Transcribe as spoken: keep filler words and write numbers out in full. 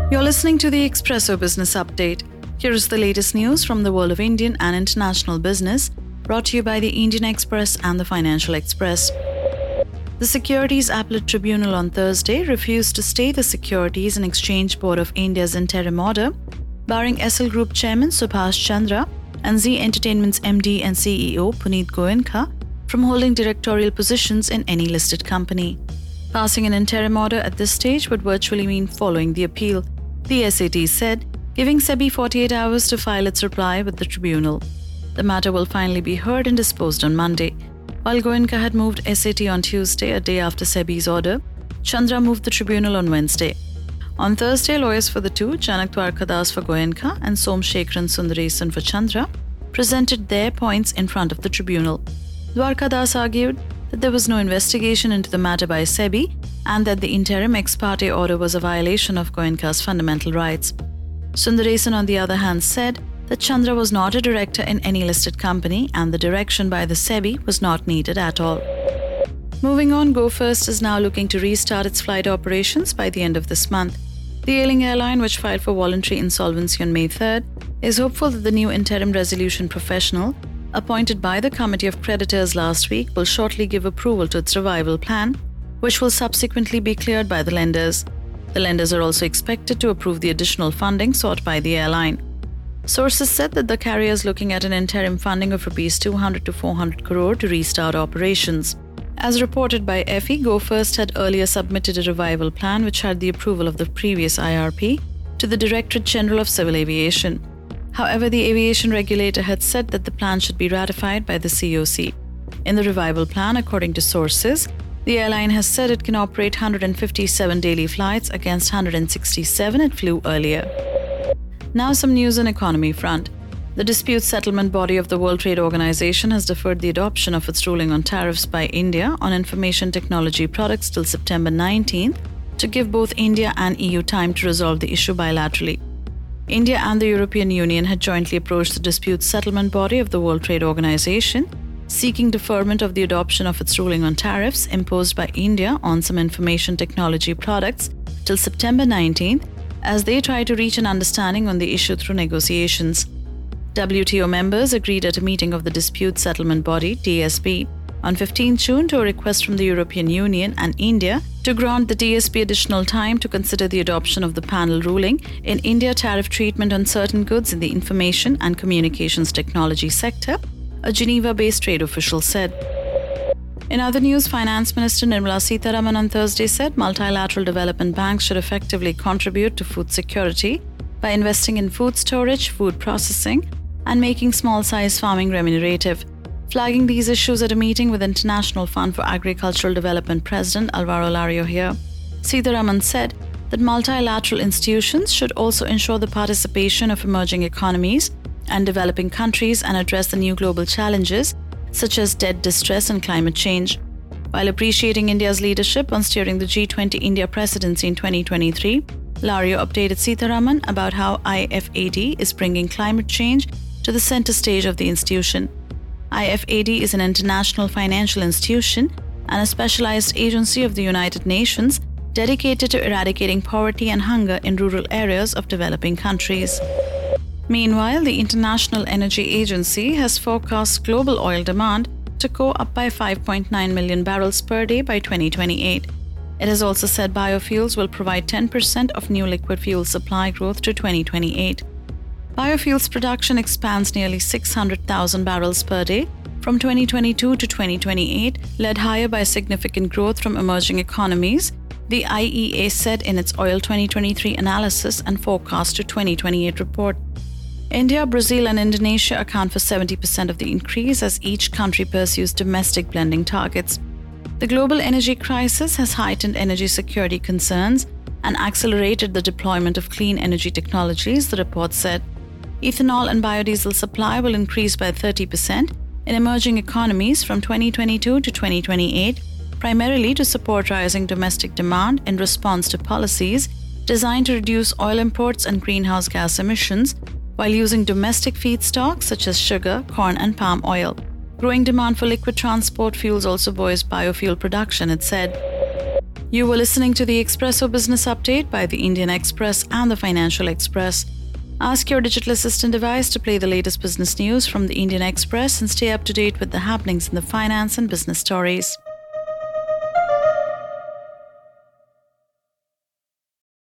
You're listening to the Expresso Business Update. Here is the latest news from the world of Indian and international business, brought to you by the Indian Express and the Financial Express. The Securities Appellate Tribunal on Thursday refused to stay the Securities and Exchange Board of India's interim order, barring S L Group Chairman Subhash Chandra and Zee Entertainment's M D and C E O Puneet Goenka from holding directorial positions in any listed company. Passing an interim order at this stage would virtually mean following the appeal, the S A T said, giving SEBI forty-eight hours to file its reply with the tribunal. The matter will finally be heard and disposed on Monday. While Goenka had moved S A T on Tuesday, a day after SEBI's order, Chandra moved the tribunal on Wednesday. On Thursday, lawyers for the two, Janak Dwarkadas for Goenka and Somshekharan Sundaresan for Chandra, presented their points in front of the tribunal. Dwarkadas argued that there was no investigation into the matter by SEBI and that the interim ex parte order was a violation of Goenka's fundamental rights. Sundaresan, on the other hand, said that Chandra was not a director in any listed company and the direction by the SEBI was not needed at all. Moving on, Go First is now looking to restart its flight operations by the end of this month. The ailing airline, which filed for voluntary insolvency on May third, is hopeful that the new interim resolution professional, appointed by the Committee of Creditors last week, will shortly give approval to its revival plan, which will subsequently be cleared by the lenders. The lenders are also expected to approve the additional funding sought by the airline. Sources said that the carrier is looking at an interim funding of rupees two hundred to four hundred crore to restart operations. As reported by F E, Go First had earlier submitted a revival plan which had the approval of the previous I R P to the Directorate General of Civil Aviation. However, the aviation regulator had said that the plan should be ratified by the C O C. In the revival plan, according to sources, the airline has said it can operate one hundred fifty-seven daily flights against one hundred sixty-seven it flew earlier. Now some news on economy front. The dispute settlement body of the World Trade Organization has deferred the adoption of its ruling on tariffs by India on information technology products till September nineteenth to give both India and E U time to resolve the issue bilaterally. India and the European Union had jointly approached the dispute settlement body of the World Trade Organization, seeking deferment of the adoption of its ruling on tariffs imposed by India on some information technology products till September nineteenth, as they try to reach an understanding on the issue through negotiations. W T O members agreed at a meeting of the Dispute Settlement Body, D S B, on fifteenth June to a request from the European Union and India to grant the D S B additional time to consider the adoption of the panel ruling in India tariff treatment on certain goods in the information and communications technology sector, a Geneva-based trade official said. In other news, Finance Minister Nirmala Sitharaman on Thursday said multilateral development banks should effectively contribute to food security by investing in food storage, food processing, and making small-size farming remunerative. Flagging these issues at a meeting with International Fund for Agricultural Development President Alvaro Lariohea, Sitharaman said that multilateral institutions should also ensure the participation of emerging economies and developing countries and address the new global challenges such as debt distress and climate change. While appreciating India's leadership on steering the G twenty India presidency in twenty twenty-three, Lario updated Sitharaman about how I F A D is bringing climate change to the center stage of the institution. I F A D is an international financial institution and a specialized agency of the United Nations dedicated to eradicating poverty and hunger in rural areas of developing countries. Meanwhile, the International Energy Agency has forecast global oil demand to go up by five point nine million barrels per day by twenty twenty-eight. It has also said biofuels will provide ten percent of new liquid fuel supply growth to twenty twenty-eight. Biofuels production expands nearly six hundred thousand barrels per day from twenty twenty-two to twenty twenty-eight, led higher by significant growth from emerging economies, the I E A said in its Oil twenty twenty-three analysis and forecast to twenty twenty-eight report. India, Brazil and Indonesia account for seventy percent of the increase as each country pursues domestic blending targets. The global energy crisis has heightened energy security concerns and accelerated the deployment of clean energy technologies, the report said. Ethanol and biodiesel supply will increase by thirty percent in emerging economies from twenty twenty-two to twenty twenty-eight, primarily to support rising domestic demand in response to policies designed to reduce oil imports and greenhouse gas emissions, while using domestic feedstocks such as sugar, corn and palm oil. Growing demand for liquid transport fuels also buoys biofuel production, it said. You were listening to the Expresso Business Update by the Indian Express and the Financial Express. Ask your digital assistant device to play the latest business news from the Indian Express and stay up to date with the happenings in the finance and business stories.